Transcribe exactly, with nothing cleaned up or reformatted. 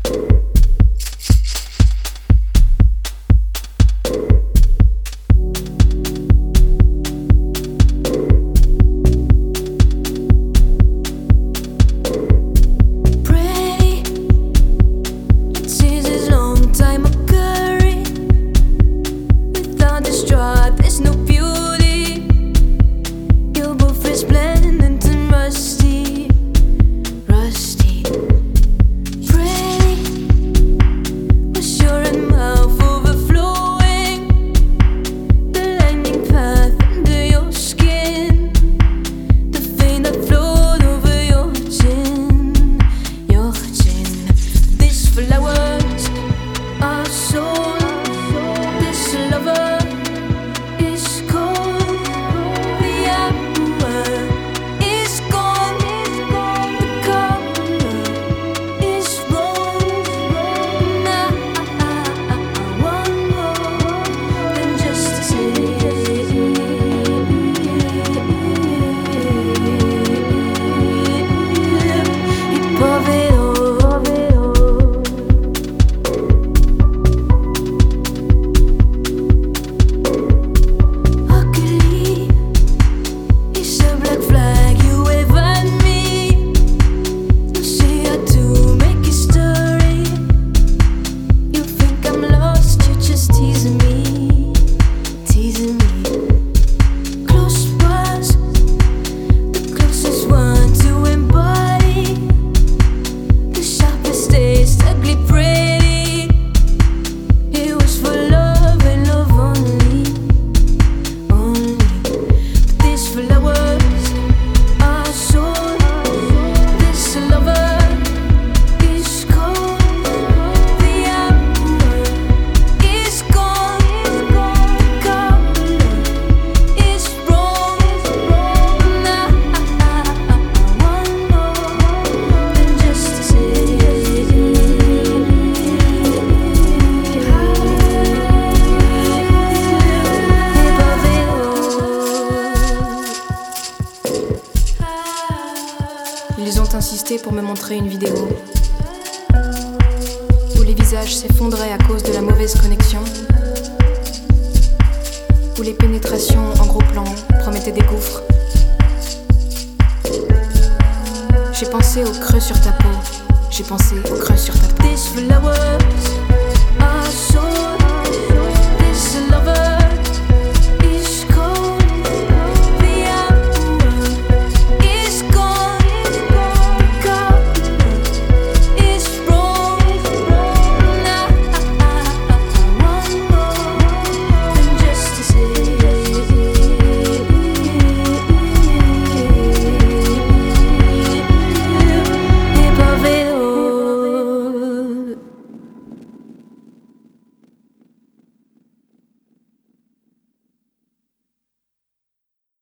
Pour me montrer une vidéo où les visages s'effondraient à cause de la mauvaise connexion, où les pénétrations en gros plan promettaient des gouffres. J'ai pensé au creux sur ta peau, j'ai pensé au creux sur ta peau.